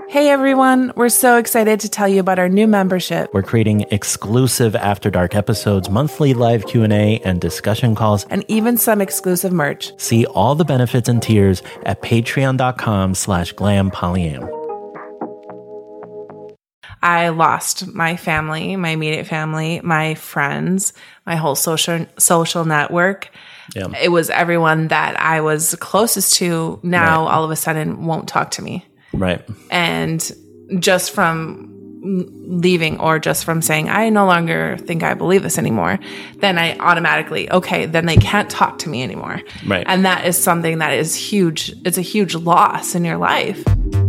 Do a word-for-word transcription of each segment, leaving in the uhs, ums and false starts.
Hey everyone, we're so excited to tell you about our new membership. We're creating exclusive After Dark episodes, monthly live Q and A, and discussion calls, and even some exclusive merch. See all the benefits and tiers at patreon.com slash glampollyam. I lost my family, my immediate family, my friends, my whole social social network. Yeah. It was everyone that I was closest to now Right. all of a sudden won't talk to me. Right. And just from leaving or just from saying, I no longer think I believe this anymore, then I automatically, okay, then they can't talk to me anymore. Right. And that is something that is huge. It's a huge loss in your life.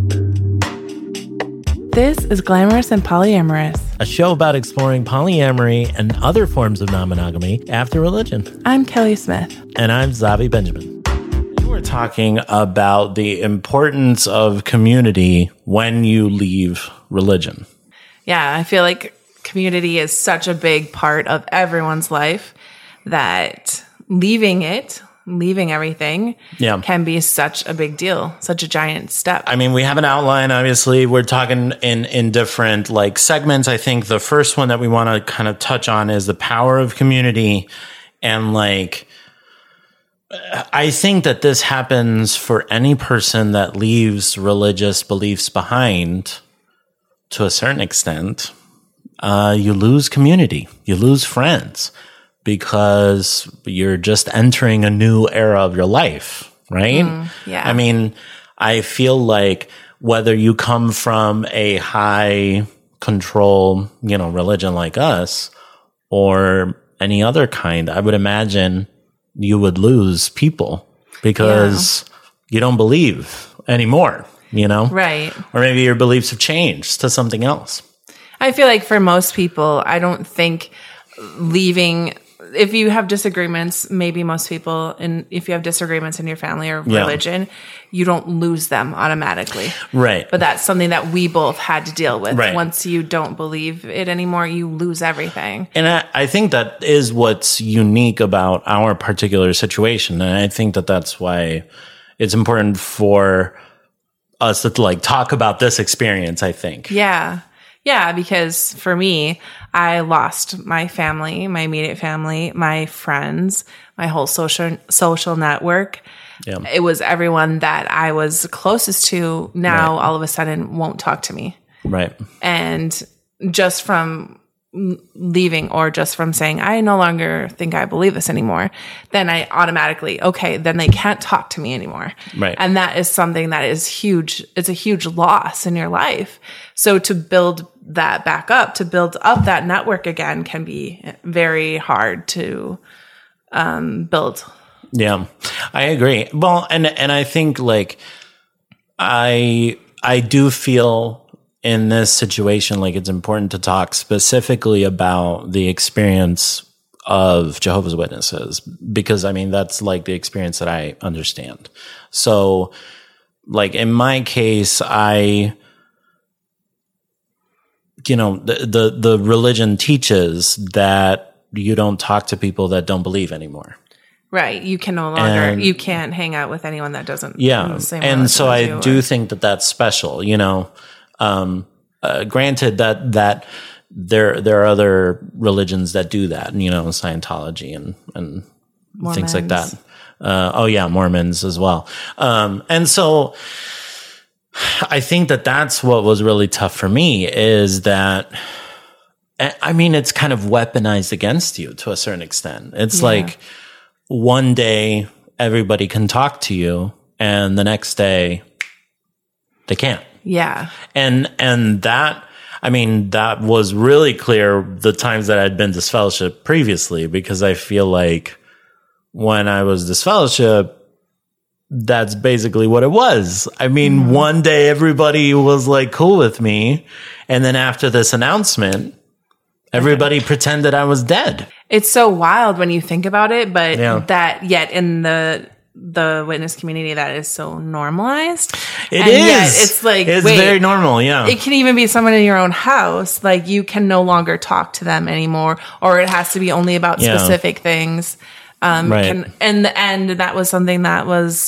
This is Glamorous and Polyamorous, a show about exploring polyamory and other forms of non-monogamy after religion. I'm Kelly Smith. And I'm Zavi Benjamin. We're talking about the importance of community when you leave religion. Yeah, I feel like community is such a big part of everyone's life that leaving it, leaving everything, yeah. can be such a big deal, such a giant step. I mean, we have an outline, obviously. We're talking in, in different like segments. I think the first one that we want to kind of touch on is the power of community. And like, I think that this happens for any person that leaves religious beliefs behind to a certain extent. Uh, you lose community, you lose friends because you're just entering a new era of your life, right? Mm, yeah. I mean, I feel like whether you come from a high control, you know, religion like us or any other kind, I would imagine you would lose people because yeah. you don't believe anymore, you know? Right. Or maybe your beliefs have changed to something else. I feel like for most people, I don't think leaving, if you have disagreements, maybe most people, and if you have disagreements in your family or yeah. religion, you don't lose them automatically. Right. But that's something that we both had to deal with. Right. Once you don't believe it anymore, you lose everything. And I, I think that is what's unique about our particular situation. And I think that that's why it's important for us to like talk about this experience, I think. Yeah. Yeah, because for me, I lost my family, my immediate family, my friends, my whole social social network. Yeah. It was everyone that I was closest to now Right. all of a sudden won't talk to me. Right. And just from leaving or just from saying, I no longer think I believe this anymore, then I automatically, okay, then they can't talk to me anymore. Right. And that is something that is huge. It's a huge loss in your life. So to build that back up, to build up that network again can be very hard to um, build. Yeah, I agree. Well, and and I think like I I do feel in this situation like it's important to talk specifically about the experience of Jehovah's Witnesses because I mean that's like the experience that I understand. So like in my case, I you know the the, the religion teaches that you don't talk to people that don't believe anymore. Right. You can no longer, and, you can't hang out with anyone that doesn't. Yeah. The same and so I do or, think that that's special, you know, um, uh, granted that, that there, there are other religions that do that, you know, Scientology and, and things like that. Uh, oh yeah. Mormons as well. Um, and so I think that that's what was really tough for me is that, I mean, it's kind of weaponized against you to a certain extent. It's yeah. like, one day everybody can talk to you and the next day they can't. Yeah. And, and that, I mean, that was really clear the times that I'd been disfellowship previously, because I feel like when I was disfellowship, that's basically what it was. I mean, mm-hmm. one day everybody was like cool with me. And then after this announcement, everybody okay. pretended I was dead. It's so wild when you think about it, but yeah. that yet in the the witness community that is so normalized. It and is. Yet it's like it's wait, very normal. Yeah, it can even be someone in your own house. Like you can no longer talk to them anymore, or it has to be only about yeah. specific things. Um, right. Can, and and that was something that was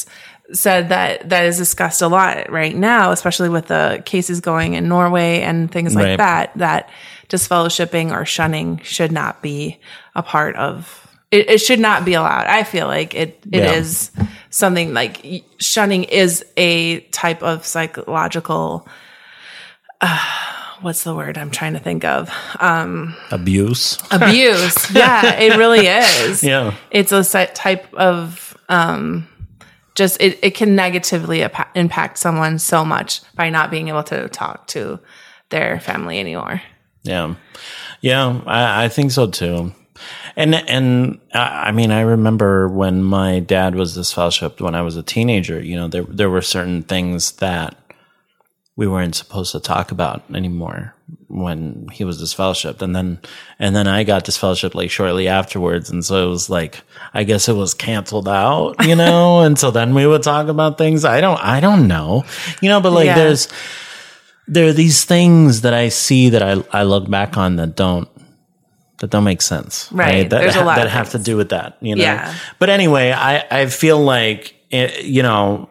said that that is discussed a lot right now, especially with the cases going in Norway and things like Right. that, that disfellowshipping or shunning should not be a part of, it, it should not be allowed. I feel like it, it Yeah. is something like shunning is a type of psychological, uh, what's the word I'm trying to think of? Um, Abuse. abuse. Yeah, it really is. Yeah. It's a si- type of, um, just, it, it can negatively ap- impact someone so much by not being able to talk to their family anymore. Yeah. Yeah, I, I think so too. And, and I I mean, I remember when my dad was disfellowshipped when I was a teenager, you know, there, there were certain things that we weren't supposed to talk about anymore when he was disfellowshipped. And then, and then I got disfellowshipped like shortly afterwards. And so it was like, I guess it was canceled out, you know? And so then we would talk about things. I don't, I don't know, you know, but like Yeah. there's, there are these things that I see that I, I look back on that don't, that don't make sense. Right. That, There's a lot that of have to things. do with that, you know? Yeah. But anyway, I, I feel like, it, you know,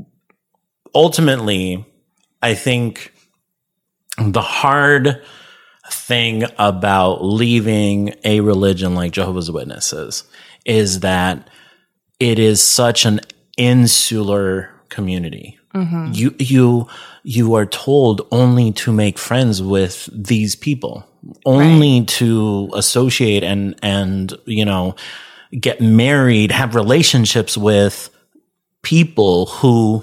ultimately, I think the hard thing about leaving a religion like Jehovah's Witnesses is that it is such an insular community. Mm-hmm. You, you, you are told only to make friends with these people, only right. to associate and, and, you know, get married, have relationships with people who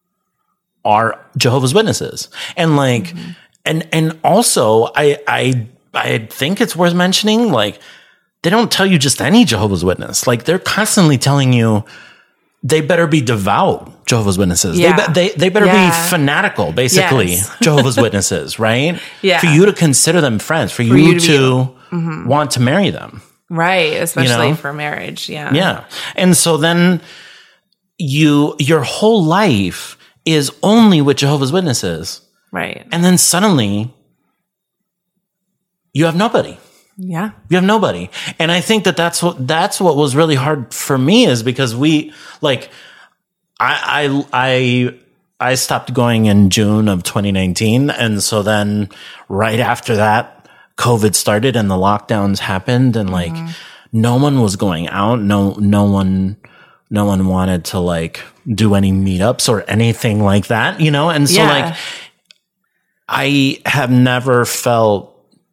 are Jehovah's Witnesses. And like, mm-hmm. and, and also I, I, I think it's worth mentioning, like, they don't tell you just any Jehovah's Witness. Like, they're constantly telling you they better be devout Jehovah's Witnesses. Yeah. They, be, they, they better yeah. be fanatical, basically, yes. Jehovah's Witnesses, right? Yeah. For you to consider them friends, for, for you, you to, to mm-hmm. want to marry them. Right. Especially you know? for marriage. Yeah. Yeah. And so then you, your whole life is only with Jehovah's Witnesses. Right. And then suddenly you have nobody. Yeah. You have nobody. And I think that that's what, that's what was really hard for me, is because we, like, I, I, I, I stopped going in June of twenty nineteen. And so then right after that, COVID started and the lockdowns happened, and like mm-hmm. no one was going out. No, no one, no one wanted to like do any meetups or anything like that, you know? And so yeah. like, I have never felt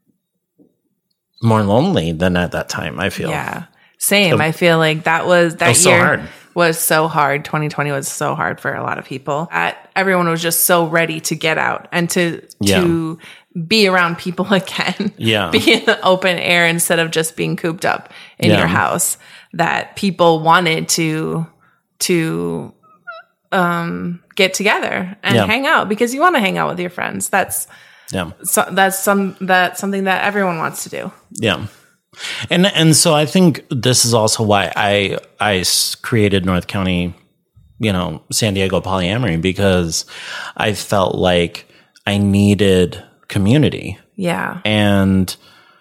more lonely than at that time, I feel. Yeah. Same. So, I feel like that was, that was year so hard. was so hard. twenty twenty was so hard for a lot of people. At, everyone was just so ready to get out and to, yeah. to be around people again. Yeah. Be in the open air instead of just being cooped up in yeah. your house. That people wanted to, to, um, get together and yeah. hang out, because you want to hang out with your friends. That's, yeah. So that's some, that's something that everyone wants to do. Yeah. And, and so I think this is also why I, I created North County, you know, San Diego Polyamory, because I felt like I needed community. Yeah. And,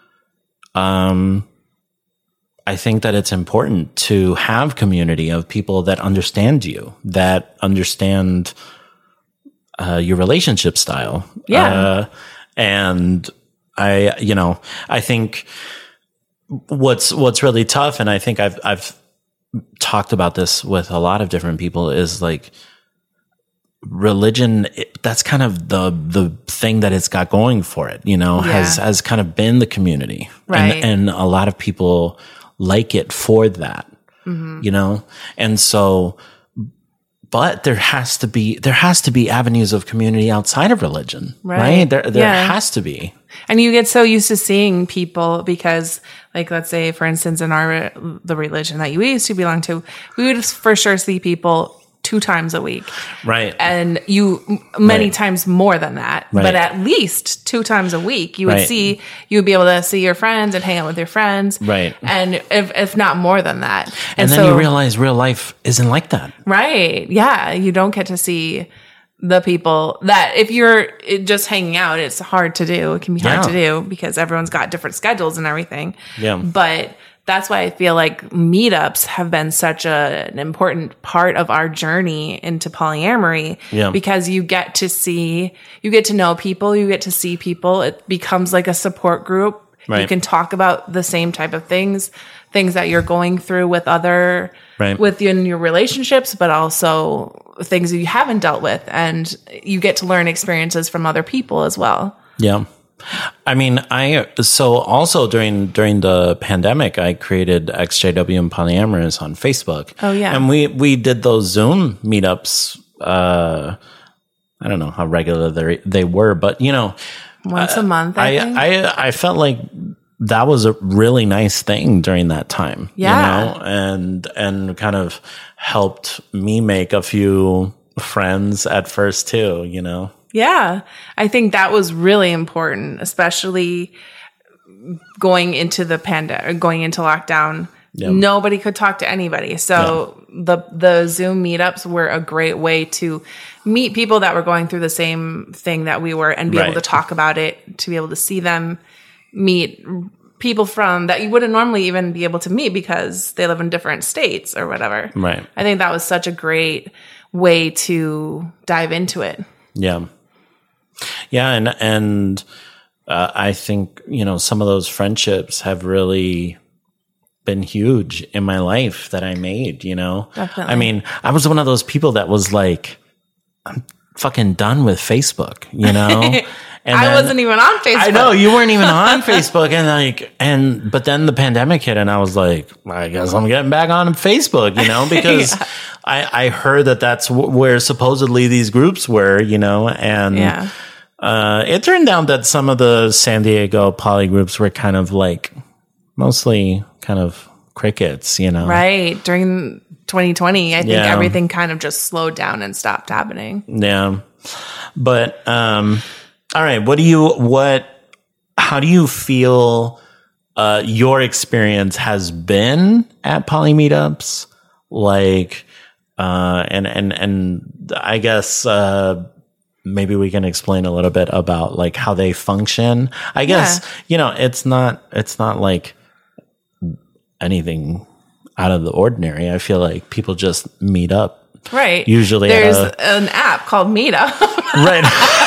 um, I think that it's important to have community of people that understand you, that understand uh, your relationship style. Yeah. Uh, and I, you know, I think what's, what's really tough, and I think I've, I've talked about this with a lot of different people, is like religion. It, that's kind of the, the thing that it's got going for it, you know, yeah. has, has kind of been the community. Right. And, and a lot of people like it for that, mm-hmm. you know? And so, but there has to be, there has to be avenues of community outside of religion, right? right? There, there yeah. has to be. And you get so used to seeing people, because like, let's say for instance, in our, the religion that you used to belong to, we would for sure see people two times a week. Right. And you many right. times more than that, right. but at least two times a week, you would right. see, you would be able to see your friends and hang out with your friends. Right. And if, if not more than that. And, and then so, you realize real life isn't like that. Right. Yeah. You don't get to see the people that, if you're just hanging out, it's hard to do. It can be hard yeah. to do because everyone's got different schedules and everything. Yeah. But that's why I feel like meetups have been such a, an important part of our journey into polyamory. Yeah. Because you get to see, you get to know people, you get to see people. It becomes like a support group. Right. You can talk about the same type of things, things that you're going through with other, right. within your relationships, but also things that you haven't dealt with. And you get to learn experiences from other people as well. Yeah. I mean, I, so also during, during the pandemic, I created X J W and Polyamorous on Facebook. Oh, yeah. And we, we did those Zoom meetups. Uh, I don't know how regular they, they were, but you know, once a month, I, I, think. I, I felt like that was a really nice thing during that time. Yeah. You know, and, and kind of helped me make a few friends at first too, you know? Yeah. I think that was really important, especially going into the pandemic, going into lockdown. Yep. Nobody could talk to anybody. So yeah. the, the Zoom meetups were a great way to meet people that were going through the same thing that we were and be right. able to talk about it, to be able to see them, meet people from that you wouldn't normally even be able to meet because they live in different states or whatever. Right. I think that was such a great way to dive into it. Yeah. Yeah. And, and, uh, I think, you know, some of those friendships have really been huge in my life that I made, you know? Definitely. I mean, I was one of those people that was like, I'm fucking done with Facebook, you know? And I then, wasn't even on Facebook. I know you weren't even on Facebook, and like, and but then the pandemic hit, and I was like, I guess I'm getting back on Facebook, you know, because yeah. I I heard that that's w- where supposedly these groups were, you know, and yeah. uh, it turned out that some of the San Diego poly groups were kind of like mostly kind of crickets, you know, right during twenty twenty. I think yeah. everything kind of just slowed down and stopped happening. Yeah, but um. All right. What do you, what, how do you feel, uh, your experience has been at poly meetups? Like, uh, and, and, and I guess, uh, maybe we can explain a little bit about like how they function. I guess, yeah. you know, it's not, it's not like anything out of the ordinary. I feel like people just meet up. Right. Usually there's a, an app called Meetup. Right.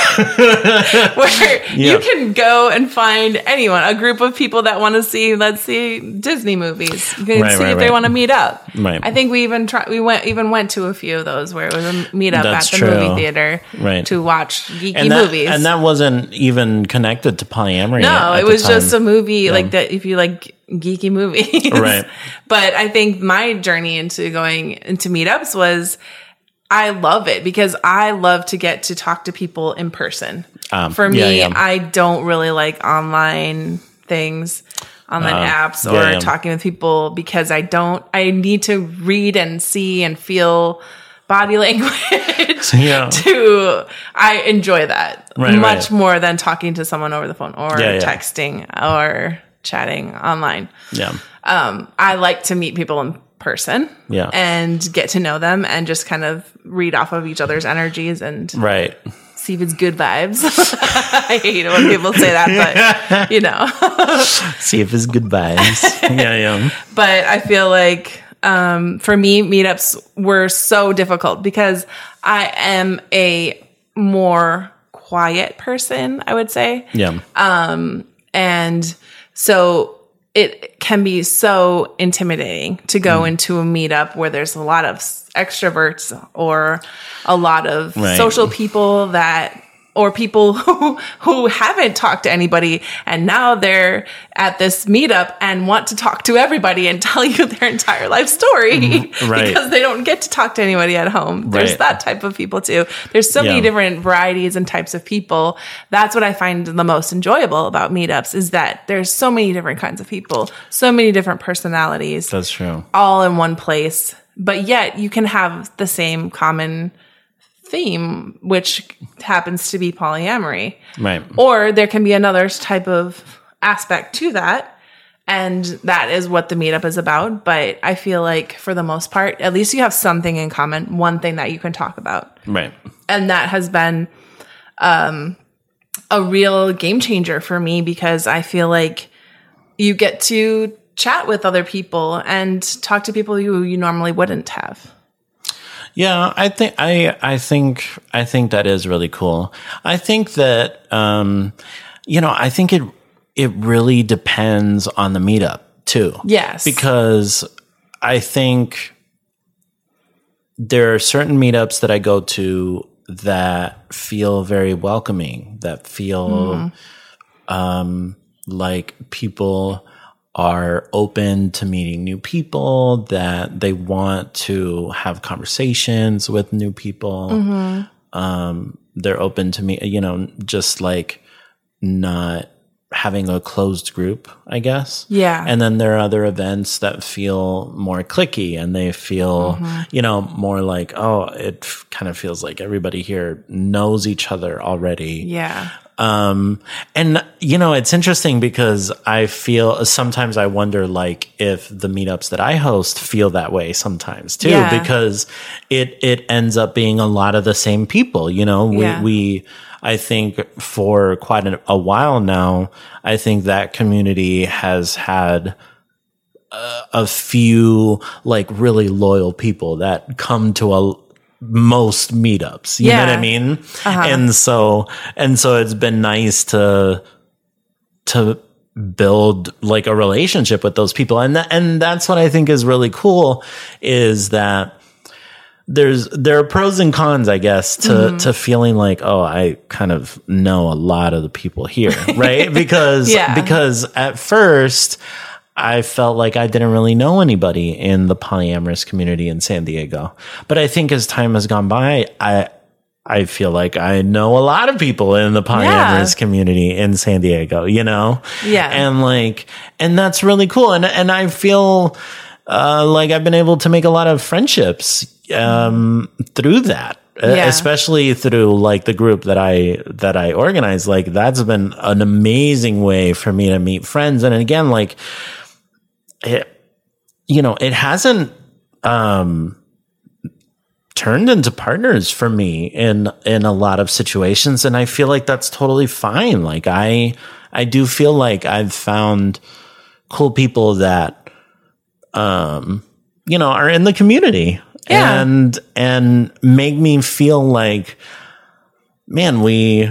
Where yeah. you can go and find anyone, a group of people that want to see, let's see, Disney movies. You can right, see right, if right. they want to meet up. Right. I think we even try, we went even went to a few of those where it was a meetup That's at the true. movie theater right. to watch geeky and that, movies. And that wasn't even connected to polyamory. No, at it was the time. just a movie yeah. like that. If you like geeky movies, right? But I think my journey into going into meetups was, I love it because I love to get to talk to people in person. Um, For me, yeah, yeah. I don't really like online things, online uh, apps, or yeah, yeah. talking with people because I don't, I need to read and see and feel body language yeah. to, I enjoy that right, much right. more than talking to someone over the phone or yeah, yeah. texting or chatting online. Yeah. Um, I like to meet people in person yeah. and get to know them and just kind of read off of each other's energies and right. see if it's good vibes. I hate it when people say that, but you know, see if it's good vibes. yeah, yeah. But I feel like um, for me, meetups were so difficult because I am a more quiet person, I would say. Yeah. Um, and so it can be so intimidating to go mm. into a meetup where there's a lot of extroverts or a lot of right. social people that, or people who, who haven't talked to anybody and now they're at this meetup and want to talk to everybody and tell you their entire life story mm, right. because they don't get to talk to anybody at home. There's right. that type of people too. There's so yeah. many different varieties and types of people. That's what I find the most enjoyable about meetups is that there's so many different kinds of people, so many different personalities. That's true. All in one place. But yet you can have the same common theme, which happens to be polyamory. Right. Or there can be another type of aspect to that. And that is what the meetup is about. But I feel like for the most part, at least you have something in common, one thing that you can talk about. Right. And that has been um, a real game changer for me because I feel like you get to chat with other people and talk to people you you normally wouldn't have. Yeah, I think I I think I think that is really cool. I think that um, you know, I think it it really depends on the meetup too. Yes. Because I think there are certain meetups that I go to that feel very welcoming, that feel mm. um, like people are open to meeting new people, that they want to have conversations with new people. Mm-hmm. Um, they're open to me, you know, just like not having a closed group, I guess. Yeah. And then there are other events that feel more cliquey and they feel, mm-hmm. you know, more like, oh, it f- kind of feels like everybody here knows each other already. Yeah. Um, and you know, it's interesting because I feel sometimes I wonder like if the meetups that I host feel that way sometimes too, yeah. because it, it ends up being a lot of the same people, you know, we, yeah. we, I think for quite a, a while now, I think that community has had a, a few like really loyal people that come to a, most meetups, you yeah. know what I mean? Uh-huh. And so, and so it's been nice to, to build like a relationship with those people. And that, and that's what I think is really cool is that there's, there are pros and cons, I guess, to, mm-hmm. to feeling like, oh, I kind of know a lot of the people here, right? Because, yeah. because at first, I felt like I didn't really know anybody in the polyamorous community in San Diego. But I think as time has gone by, I I feel like I know a lot of people in the polyamorous yeah. community in San Diego, you know? Yeah. And like, and that's really cool. And, and I feel uh, like I've been able to make a lot of friendships um, through that. Yeah. Especially through like the group that I, that I organize. Like that's been an amazing way for me to meet friends. And again, like, it, you know, it hasn't, um, turned into partners for me in, in a lot of situations. And I feel like that's totally fine. Like I, I do feel like I've found cool people that, um, you know, are in the community. Yeah. And, and make me feel like, man, we,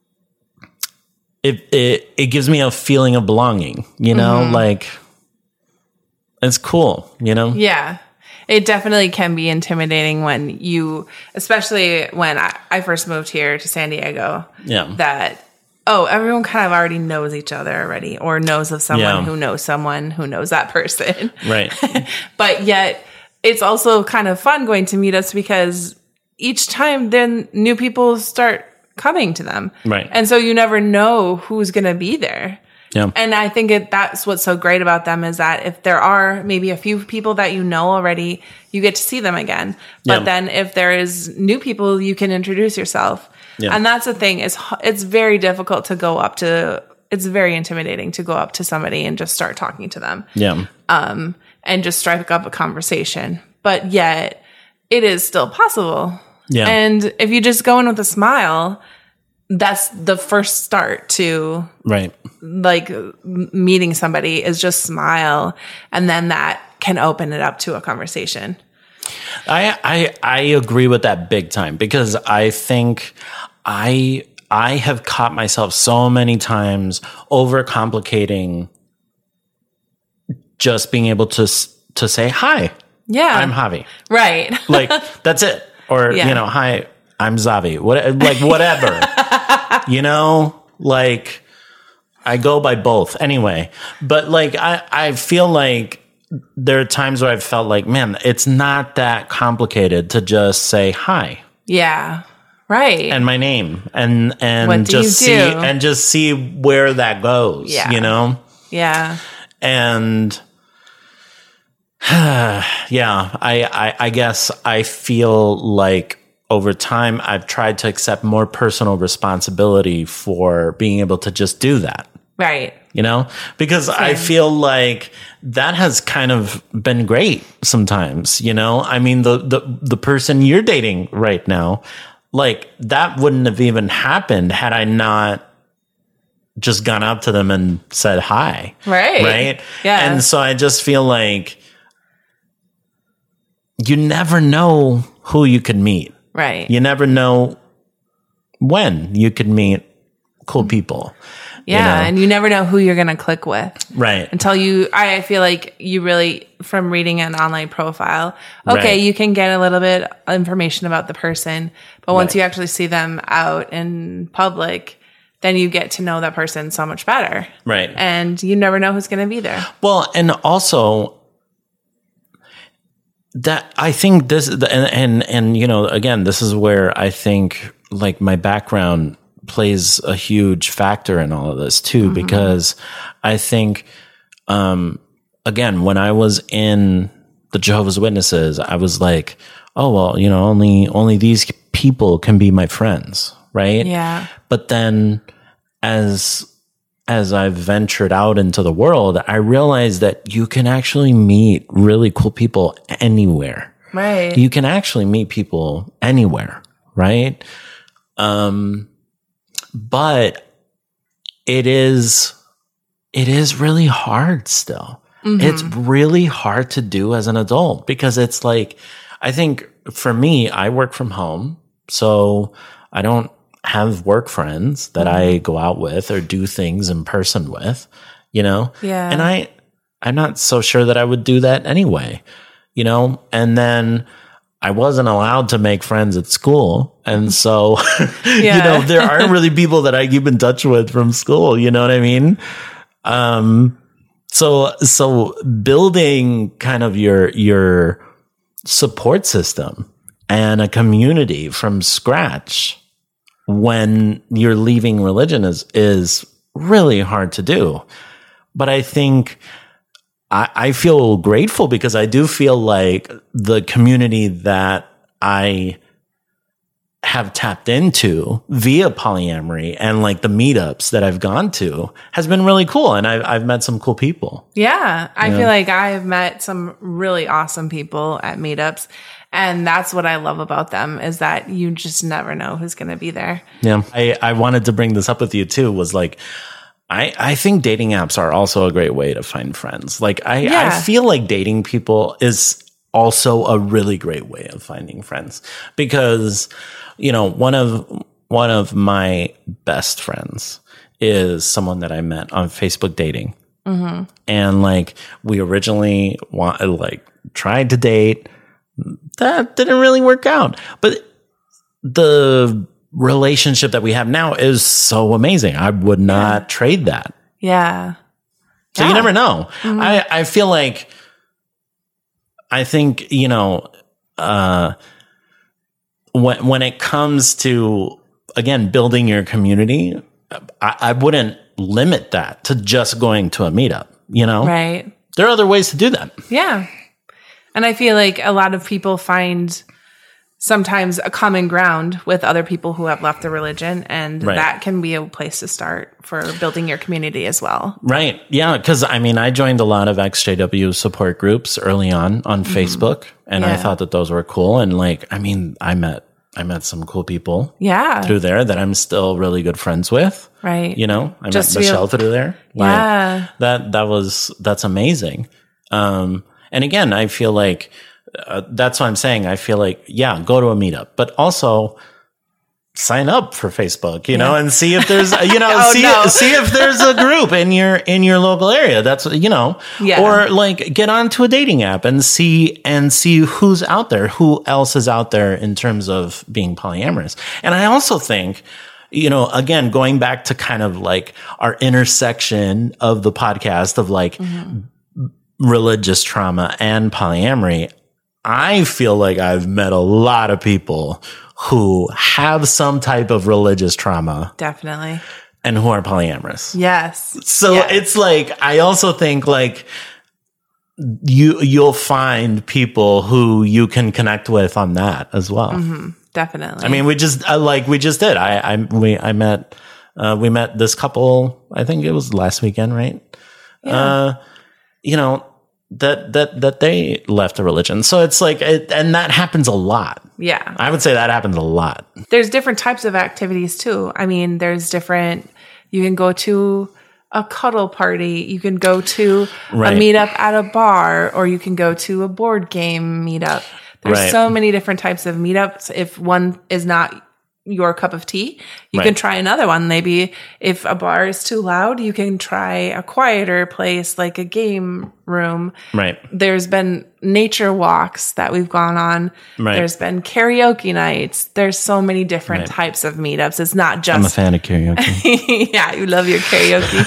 it, it, it gives me a feeling of belonging, you know, mm-hmm. like it's cool, you know? Yeah. It definitely can be intimidating when you, especially when I, I first moved here to San Diego. Yeah. That, oh, everyone kind of already knows each other already or knows of someone yeah. who knows someone who knows that person. Right. But yet, it's also kind of fun going to meetups because each time then new people start coming to them. Right. And so you never know who's going to be there. Yeah. And I think it, that's what's so great about them is that if there are maybe a few people that you know already, you get to see them again. But yeah. then if there is new people, you can introduce yourself. Yeah. And that's the thing is it's very difficult to go up to, it's very intimidating to go up to somebody and just start talking to them. Yeah. Um, and just strike up a conversation. But yet it is still possible. Yeah. And if you just go in with a smile, that's the first start to right. like meeting somebody is just smile. And then that can open it up to a conversation. I, I, I agree with that big time because I think I, I have caught myself so many times overcomplicating just being able to, to say, hi, yeah, I'm Javi. Right. Like that's it. Or, yeah. you know, hi, I'm Zavi. What, like whatever, you know, like I go by both anyway, but like, I, I feel like there are times where I've felt like, man, it's not that complicated to just say hi. Yeah. Right. And my name and, and just see, and just see where that goes, yeah. you know? Yeah. And yeah, I, I, I guess I feel like over time I've tried to accept more personal responsibility for being able to just do that. Right. You know, because Same. I feel like that has kind of been great sometimes, you know, I mean, the, the, the person you're dating right now, like that wouldn't have even happened had I not just gone up to them and said hi. Right. Right. Yeah. And so I just feel like you never know who you could meet. Right. You never know when you could meet cool people. Yeah. You know? And you never know who you're going to click with. Right. Until you, I feel like you really, from reading an online profile, okay, Right. you can get a little bit of information about the person. But once Right. you actually see them out in public, then you get to know that person so much better. Right. And you never know who's going to be there. Well, and also that I think this and, and and you know, again, this is where I think like my background plays a huge factor in all of this too, mm-hmm. because I think um again, when I was in the Jehovah's Witnesses, I was like, oh well, you know, only only these people can be my friends, right? Yeah. But then as as I've ventured out into the world, I realized that you can actually meet really cool people anywhere. Right. You can actually meet people anywhere, right? Um, but it is, it is really hard still. Mm-hmm. It's really hard to do as an adult because it's like, I think for me, I work from home, so I don't have work friends that mm-hmm. I go out with or do things in person with, you know? Yeah. And I, I'm not so sure that I would do that anyway, you know? And then I wasn't allowed to make friends at school. And so, yeah. you know, there aren't really people that I keep in touch with from school. You know what I mean? Um, so, so building kind of your, your support system and a community from scratch when you're leaving religion is, is really hard to do. But I think I, I feel grateful because I do feel like the community that I have tapped into via polyamory and like the meetups that I've gone to has been really cool. And I've, I've met some cool people. Yeah. I Yeah. feel like I've met some really awesome people at meetups. And that's what I love about them is that you just never know who's going to be there. Yeah. I, I wanted to bring this up with you too, was like, I, I think dating apps are also a great way to find friends. Like I, Yeah. I feel like dating people is also a really great way of finding friends because, you know, one of, one of my best friends is someone that I met on Facebook dating. Mm-hmm. And like, we originally want, like tried to date. That didn't really work out. But the relationship that we have now is so amazing. I would not yeah. trade that. Yeah. So yeah. you never know. Mm-hmm. I, I feel like, I think, you know, uh, when, when it comes to, again, building your community, I, I wouldn't limit that to just going to a meetup, you know? Right. There are other ways to do that. Yeah. And I feel like a lot of people find sometimes a common ground with other people who have left the religion. And right. that can be a place to start for building your community as well. Right. Yeah. Because I mean, I joined a lot of X J W support groups early on on mm-hmm. Facebook. And yeah. I thought that those were cool. And like, I mean, I met, I met some cool people yeah. through there that I'm still really good friends with. Right. You know, I Just met Michelle through there. Like, yeah. That, that was, that's amazing. Um, And again, I feel like uh, that's what I'm saying. I feel like, yeah, go to a meetup, but also sign up for Facebook, you yeah. know, and see if there's, you know, oh, see, no. see if there's a group in your, in your local area. That's, you know, yeah. or like get onto a dating app and see, and see who's out there, who else is out there in terms of being polyamorous. And I also think, you know, again, going back to kind of like our intersection of the podcast of like, mm-hmm. religious trauma and polyamory, I feel like I've met a lot of people who have some type of religious trauma. Definitely. And who are polyamorous. Yes. So yes. it's like, I also think like you, you'll find people who you can connect with on that as well. Mm-hmm. Definitely. I mean, we just, uh, like we just did. I, I, we, I met, uh, we met this couple, I think it was last weekend, right? Yeah. Uh, you know, that, that, that they left the religion. So it's like, it, and that happens a lot. Yeah. I would say that happens a lot. There's different types of activities too. I mean, there's different You can go to a cuddle party. You can go to Right. a meetup at a bar, or you can go to a board game meetup. There's Right. so many different types of meetups. If one is not your cup of tea, you Right. can try another one. Maybe if a bar is too loud, you can try a quieter place like a game room. Right. There's been nature walks that we've gone on. Right. There's been karaoke nights. There's so many different Right. types of meetups. It's not just I'm a fan of karaoke. yeah, you love your karaoke.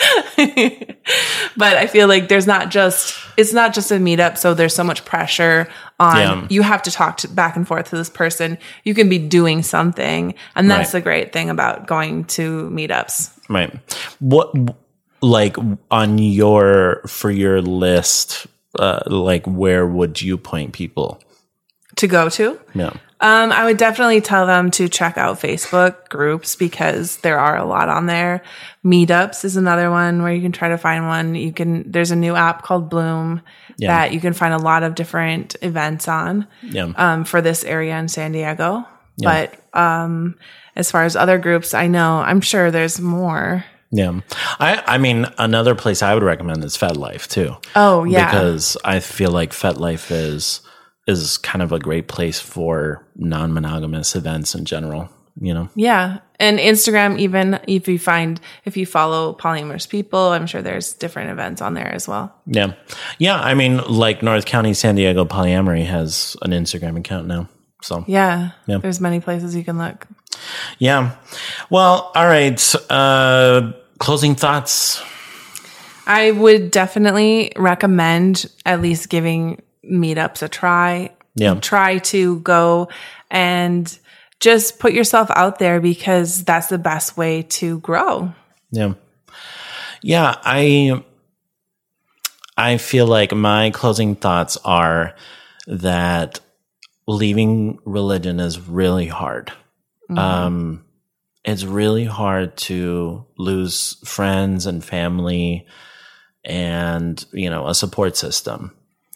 But I feel like there's not just, it's not just a meetup. So there's so much pressure on, Yeah. you have to talk to, back and forth to this person. You can be doing something. And that's Right. the great thing about going to meetups. Right. What, like, on your, for your list, uh, like, where would you point people? To go to? Yeah. Um, I would definitely tell them to check out Facebook groups because there are a lot on there. Meetups is another one where you can try to find one. You can, there's a new app called Bloom Yeah. that you can find a lot of different events on, Yeah. um, for this area in San Diego. Yeah. But, um, as far as other groups, I know, I'm sure there's more. Yeah. I, I mean, another place I would recommend is FetLife too. Oh, yeah. Because I feel like FetLife is, is kind of a great place for non-monogamous events in general, you know? Yeah. And Instagram, even if you find, if you follow polyamorous people, I'm sure there's different events on there as well. Yeah. Yeah. I mean, like North County San Diego Polyamory has an Instagram account now. So, Yeah. Yeah. There's many places you can look. yeah. Well, all right. Uh, closing thoughts. I would definitely recommend at least giving meetups a try. Yeah. Try to go and just put yourself out there because that's the best way to grow. Yeah. Yeah. I, I feel like my closing thoughts are that leaving religion is really hard. Mm-hmm. Um, it's really hard to lose friends and family and, you know, a support system.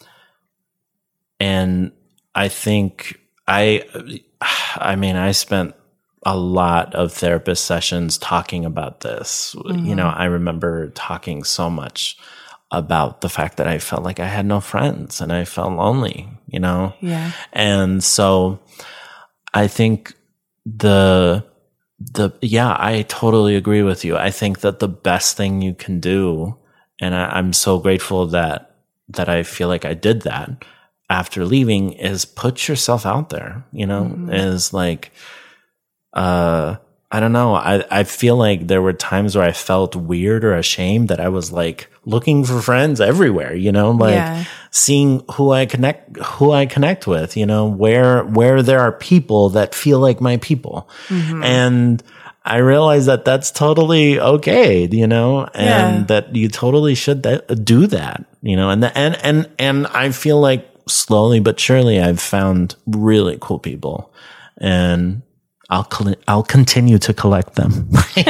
And I think I, I mean, I spent a lot of therapist sessions talking about this. Mm-hmm. You know, I remember talking so much about the fact that I felt like I had no friends and I felt lonely, you know? Yeah. And so I think the, the, yeah, I totally agree with you. I think that the best thing you can do, and I, I'm so grateful that, that I feel like I did that after leaving, is put yourself out there, you know, mm-hmm. is like, uh, I don't know. I, I feel like there were times where I felt weird or ashamed that I was like looking for friends everywhere, you know, like Yeah. seeing who I connect, who I connect with, you know, where, where there are people that feel like my people. Mm-hmm. And I realized that that's totally okay, you know, and Yeah. that you totally should th- do that, you know, and, the, and, and, and I feel like slowly but surely I've found really cool people, and I'll cl- I'll continue to collect them.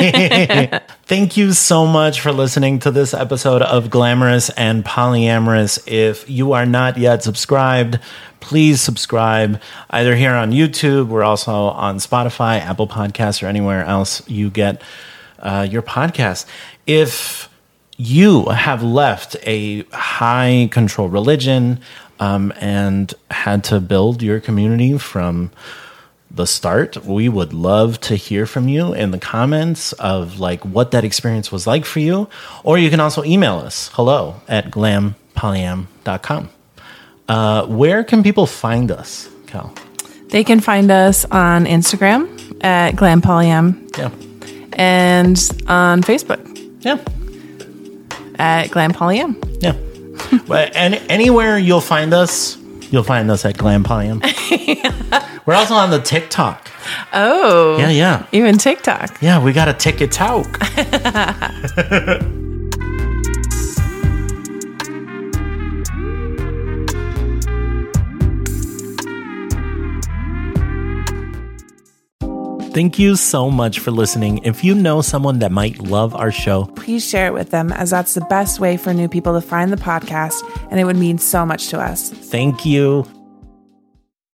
Thank you so much for listening to this episode of Glamorous and Polyamorous. If you are not yet subscribed, please subscribe either here on YouTube. We're also on Spotify, Apple Podcasts, or anywhere else you get uh, your podcast. If you have left a high control religion um, and had to build your community from the start, we would love to hear from you in the comments of like what that experience was like for you. Or you can also email us, hello at glam polyam dot com. Uh, where can people find us, Cal? They can find us on Instagram at Glam Polyam Yeah. and on Facebook Yeah. at Glam Polyam. Yeah. But and anywhere you'll find us, you'll find us at Glam Polyam. We're also on the TikTok. Oh. Yeah, yeah. Even TikTok. Yeah, we got a TikTok. Thank you so much for listening. If you know someone that might love our show, Please share it with them, as that's the best way for new people to find the podcast, and it would mean so much to us. thank you.